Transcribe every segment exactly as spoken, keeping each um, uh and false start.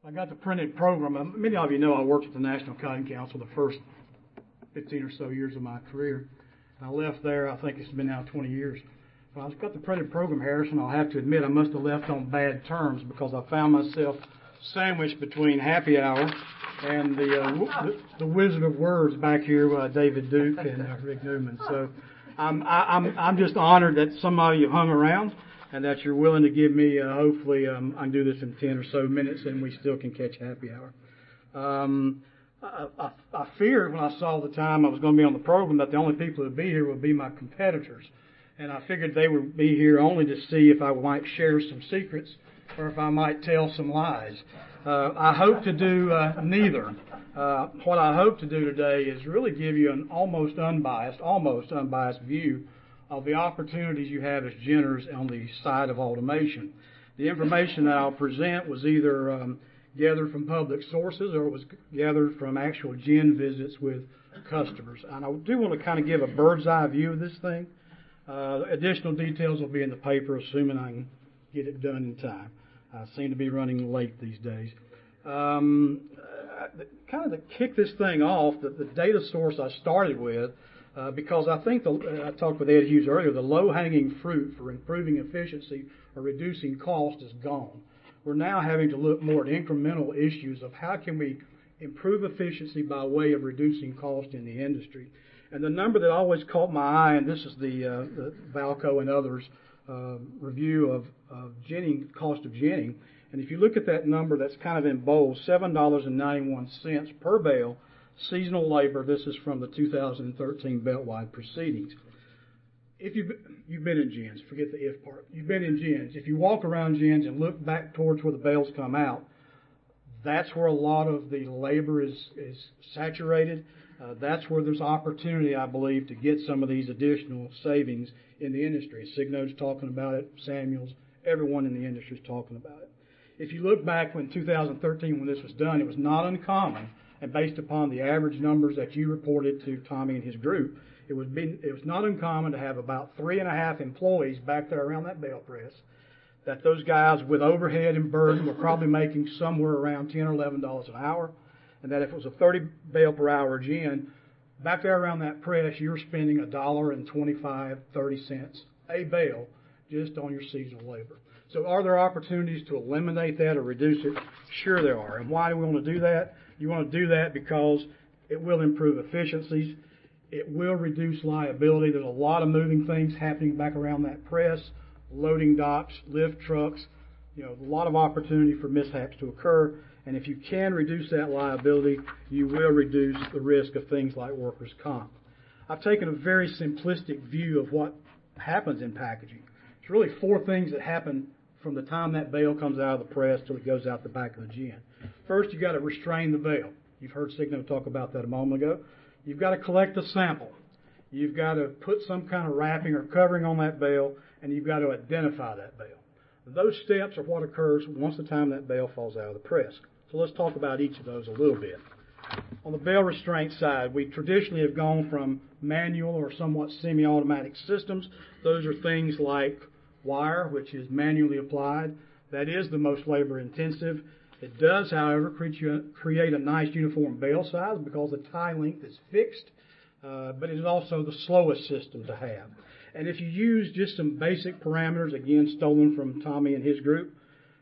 I got the printed program. Um, Many of you know I worked at the National Cotton Council the first fifteen or so years of my career. And I left there, I think it's been now twenty years. So I've got the printed program, Harrison. I'll have to admit I must have left on bad terms because I found myself sandwiched between happy hour and the uh, w- the, the Wizard of Words back here, uh, David Duke and uh, Rick Newman. So I'm, I, I'm, I'm just honored that some of you hung around and that you're willing to give me, uh, hopefully, um, I can do this in ten or so minutes and we still can catch happy hour. Um, I, I, I feared when I saw the time I was going to be on the program that the only people who would be here would be my competitors. And I figured they would be here only to see if I might share some secrets or if I might tell some lies. Uh, I hope to do uh, neither. Uh, what I hope to do today is really give you an almost unbiased, almost unbiased view of the opportunities you have as Jenners on the side of automation. The information that I'll present was either um, gathered from public sources or it was gathered from actual Gen visits with customers. And I do want to kind of give a bird's eye view of this thing. Uh, additional details will be in the paper, assuming I can get it done in time. I seem to be running late these days. Um, uh, kind of to kick this thing off, the, the data source I started with, uh, because I think the, uh, I talked with Ed Hughes earlier, the low-hanging fruit for improving efficiency or reducing cost is gone. We're now having to look more at incremental issues of how can we improve efficiency by way of reducing cost in the industry. And the number that always caught my eye, and this is the, uh, the Valco and others' uh, review of, of ginning, cost of ginning. And if you look at that number that's kind of in bold, seven dollars and ninety-one cents per bale, seasonal labor. This is from the two thousand thirteen Beltwide proceedings. If you've, you've been in gens, forget the if part. You've been in gens. If you walk around gens and look back towards where the bales come out, that's where a lot of the labor is, is saturated. Uh, that's where there's opportunity, I believe, to get some of these additional savings in the industry. Signo's talking about it, Samuels, everyone in the industry is talking about it. If you look back when two thousand thirteen, when this was done, it was not uncommon, and based upon the average numbers that you reported to Tommy and his group, it was, been, it was not uncommon to have about three and a half employees back there around that bale press, that those guys with overhead and burden were probably making somewhere around ten or eleven dollars an hour, and that if it was a thirty bale per hour gin, back there around that press, you're spending a dollar and twenty-five, thirty cents a bale just on your seasonal labor. So are there opportunities to eliminate that or reduce it? Sure there are. And why do we want to do that? You want to do that because it will improve efficiencies. It will reduce liability. There's a lot of moving things happening back around that press, loading docks, lift trucks, you know, a lot of opportunity for mishaps to occur. And if you can reduce that liability, you will reduce the risk of things like workers' comp. I've taken a very simplistic view of what happens in packaging. It's really four things that happen from the time that bale comes out of the press till it goes out the back of the gin. First, you've got to restrain the bale. You've heard Signo talk about that a moment ago. You've got to collect the sample. You've got to put some kind of wrapping or covering on that bale, and you've got to identify that bale. Those steps are what occurs once the time that bale falls out of the press. So let's talk about each of those a little bit. On the bale restraint side, we traditionally have gone from manual or somewhat semi-automatic systems. Those are things like wire, which is manually applied. That is the most labor intensive. It does, however, create a nice uniform bale size because the tie length is fixed, uh, but it is also the slowest system to have. And if you use just some basic parameters, again, stolen from Tommy and his group,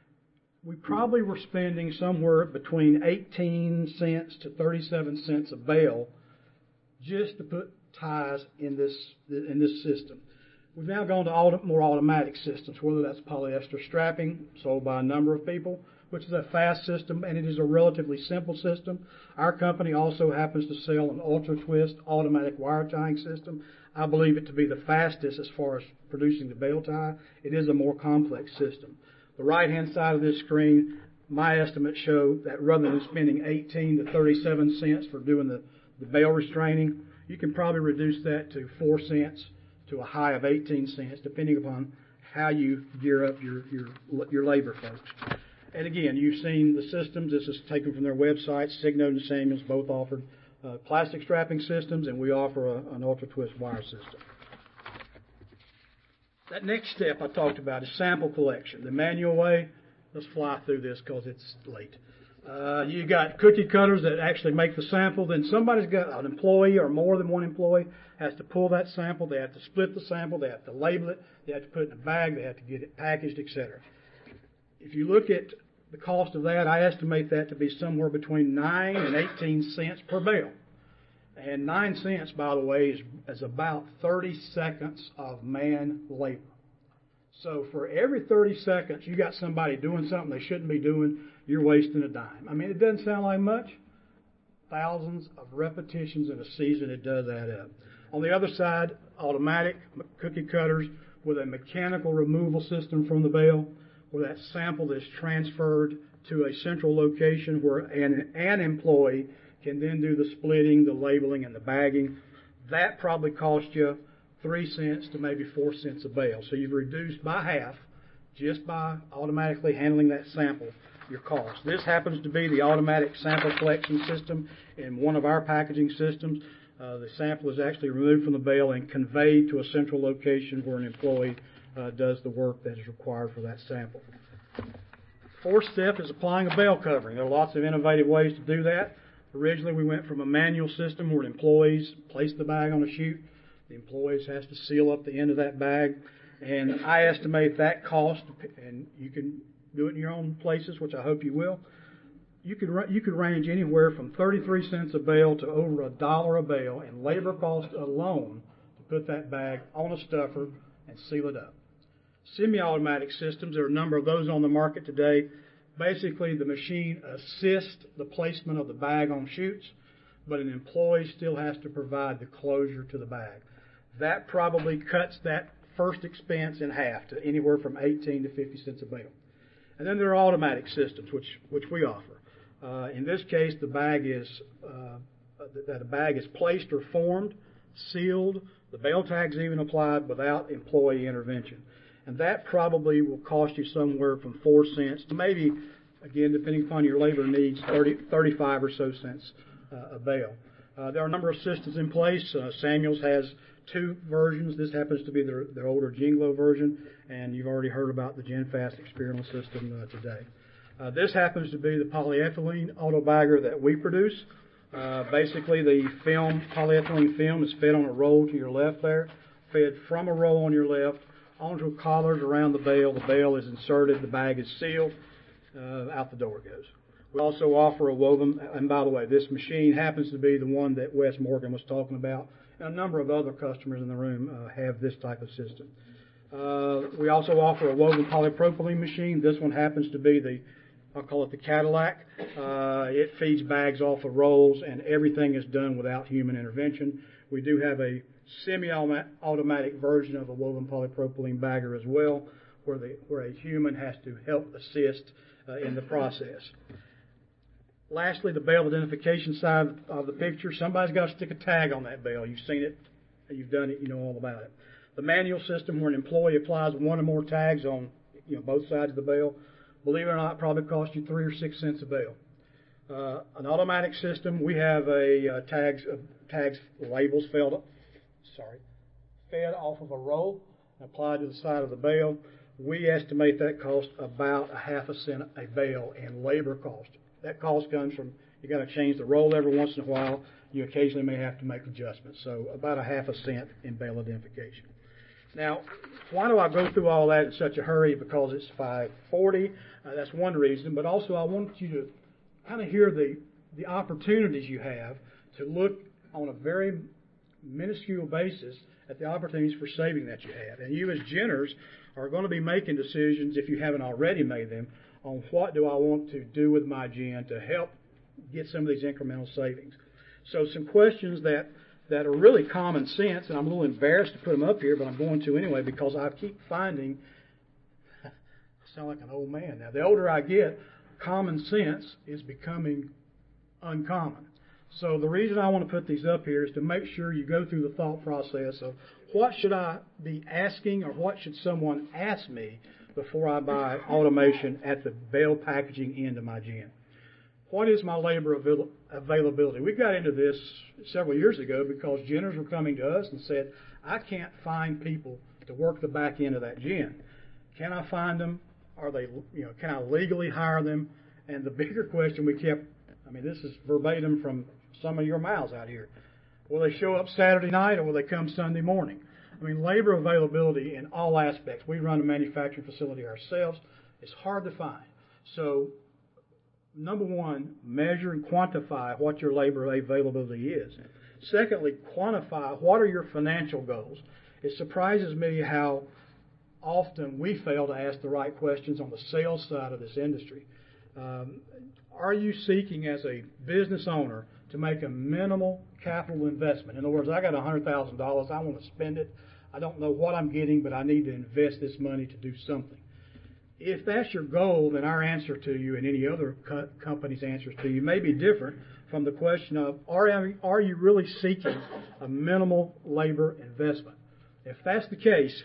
we probably were spending somewhere between eighteen cents to thirty-seven cents a bale just to put ties in this in this system. We've now gone to auto, more automatic systems, whether that's polyester strapping, sold by a number of people, which is a fast system, and it is a relatively simple system. Our company also happens to sell an ultra-twist automatic wire tying system. I believe it to be the fastest as far as producing the bale tie. It is a more complex system. The right-hand side of this screen, my estimates show that rather than spending eighteen to thirty-seven cents for doing the, the bale restraining, you can probably reduce that to four cents to a high of eighteen cents, depending upon how you gear up your, your, your labor folks. And again, you've seen the systems. This is taken from their website. Signo and Samuels both offered uh, plastic strapping systems, and we offer a, an ultra-twist wire system. That next step I talked about is sample collection. The manual way, let's fly through this because it's late. Uh, you got cookie cutters that actually make the sample. Then somebody's got an employee or more than one employee has to pull that sample. They have to split the sample. They have to label it. They have to put it in a bag. They have to get it packaged, et cetera. If you look at the cost of that, I estimate that to be somewhere between nine and eighteen cents per bale. And nine cents, by the way, is, is about thirty seconds of man labor. So for every thirty seconds you got somebody doing something they shouldn't be doing, you're wasting a dime. I mean, it doesn't sound like much. Thousands of repetitions in a season, it does add up. On the other side, automatic cookie cutters with a mechanical removal system from the bale, where that sample is transferred to a central location where an, an employee can then do the splitting, the labeling, and the bagging. That probably cost you three cents to maybe four cents a bale. So you've reduced by half just by automatically handling that sample your cost. This happens to be the automatic sample collection system in one of our packaging systems. Uh, the sample is actually removed from the bale and conveyed to a central location where an employee uh, does the work that is required for that sample. Fourth step is applying a bale covering. There are lots of innovative ways to do that. Originally, we went from a manual system where employees place the bag on a chute. The employees has to seal up the end of that bag, and I estimate that cost, and you can do it in your own places, which I hope you will. You could you could range anywhere from thirty-three cents a bale to over a dollar a bale in labor cost alone to put that bag on a stuffer and seal it up. Semi-automatic systems, there are a number of those on the market today. Basically, the machine assists the placement of the bag on chutes, but an employee still has to provide the closure to the bag. That probably cuts that first expense in half to anywhere from eighteen to fifty cents a bale. And then there are automatic systems, which which we offer. Uh, in this case, the bag is uh, that a bag is placed or formed, sealed. The bale tag's even applied without employee intervention. And that probably will cost you somewhere from four cents to maybe, again, depending upon your labor needs, thirty, thirty-five or so cents uh, a bale. Uh, there are a number of systems in place. Uh, Samuels has two versions. This happens to be their, their older Jinglo version, and you've already heard about the GenFast experimental system uh, today. Uh, this happens to be the polyethylene auto bagger that we produce. Uh, basically, the film, polyethylene film, is fed on a roll to your left there, fed from a roll on your left onto collars around the bale. The bale is inserted, the bag is sealed, uh, out the door it goes. We also offer a woven, and by the way, this machine happens to be the one that Wes Morgan was talking about, and a number of other customers in the room uh, have this type of system. Uh, we also offer a woven polypropylene machine. This one happens to be the, I'll call it the Cadillac. Uh, it feeds bags off of rolls, and everything is done without human intervention. We do have a semi-automatic version of a woven polypropylene bagger as well, where, the, where a human has to help assist uh, in the process. Lastly, the bale identification side of the picture. Somebody's got to stick a tag on that bale. You've seen it, you've done it, you know all about it. The manual system, where an employee applies one or more tags on you know both sides of the bale, believe it or not, probably costs you three or six cents a bale. Uh, an automatic system, we have a uh, tags uh, tags labels fed sorry fed off of a roll and applied to the side of the bale. We estimate that costs about a half a cent a bale in labor cost. That cost comes from you got to change the roll every once in a while. You occasionally may have to make adjustments. So about a half a cent in bale identification. Now, why do I go through all that in such a hurry? Because it's five forty. Uh, that's one reason. But also I want you to kind of hear the, the opportunities you have to look on a very minuscule basis at the opportunities for saving that you have. And you as Jenners are going to be making decisions, if you haven't already made them, on what do I want to do with my gin to help get some of these incremental savings. So some questions that, that are really common sense, and I'm a little embarrassed to put them up here, but I'm going to anyway because I keep finding, I sound like an old man now, the older I get, common sense is becoming uncommon. So the reason I want to put these up here is to make sure you go through the thought process of what should I be asking or what should someone ask me before I buy automation at the bale packaging end of my gin. What is my labor avail- availability? We got into this several years ago because ginners were coming to us and said, I can't find people to work the back end of that gin. Can I find them? Are they, you know, can I legally hire them? And the bigger question we kept, I mean, this is verbatim from some of your mouths out here. Will they show up Saturday night or will they come Sunday morning? I mean, labor availability in all aspects. We run a manufacturing facility ourselves. It's hard to find. So, number one, measure and quantify what your labor availability is. Secondly, quantify what are your financial goals. It surprises me how often we fail to ask the right questions on the sales side of this industry. Um, are you seeking as a business owner to make a minimal capital investment? In other words, I got one hundred thousand dollars. I want to spend it. I don't know what I'm getting, but I need to invest this money to do something. If that's your goal, then our answer to you and any other co- company's answers to you may be different from the question of, are, are you really seeking a minimal labor investment? If that's the case,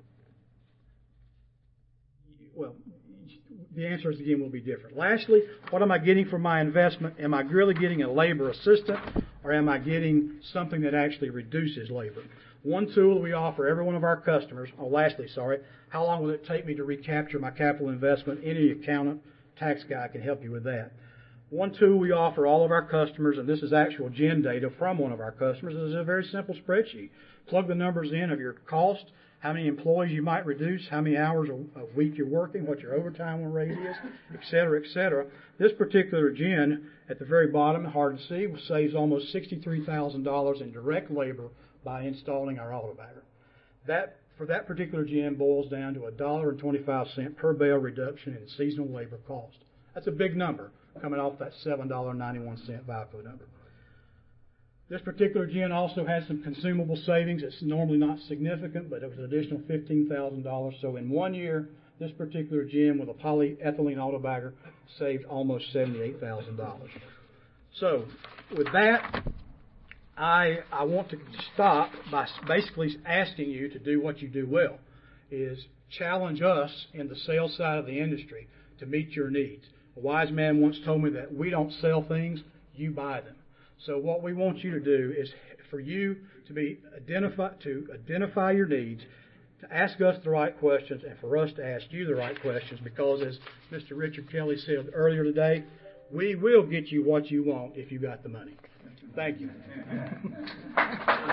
well, the answers again will be different. Lastly, what am I getting for my investment? Am I really getting a labor assistant, or am I getting something that actually reduces labor? One tool we offer every one of our customers, oh, lastly, sorry, how long will it take me to recapture my capital investment? Any accountant, tax guy can help you with that. One tool we offer all of our customers, and this is actual gen data from one of our customers, is a very simple spreadsheet. Plug the numbers in of your cost, how many employees you might reduce, how many hours a week you're working, what your overtime rate is, et cetera, et cetera. This particular gen, at the very bottom, hard to see, saves almost sixty-three thousand dollars in direct labor by installing our Autobagger. That, for that particular gen, boils down to one dollar and twenty-five cents per bale reduction in seasonal labor cost. That's a big number coming off that seven dollars and ninety-one cents V I P O number. This particular gen also has some consumable savings. It's normally not significant, but it was an additional fifteen thousand dollars. So in one year, this particular gen with a polyethylene Autobagger saved almost seventy-eight thousand dollars. So with that, I, I want to stop by basically asking you to do what you do well, is challenge us in the sales side of the industry to meet your needs. A wise man once told me that we don't sell things, you buy them. So what we want you to do is for you to be identify to identify your needs, to ask us the right questions, and for us to ask you the right questions, because as Mister Richard Kelly said earlier today, we will get you what you want if you got the money. Thank you.